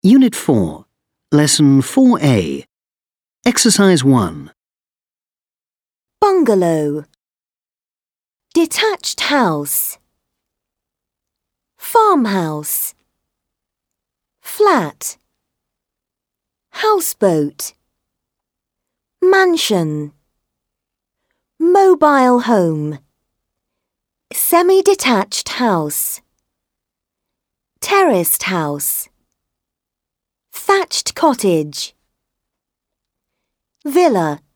Unit 4, Lesson 4A, Exercise 1. Bungalow. Detached house. Farmhouse. Flat. Houseboat. Mansion. Mobile home. Semi-detached house. Terraced house. Thatched cottage. Villa.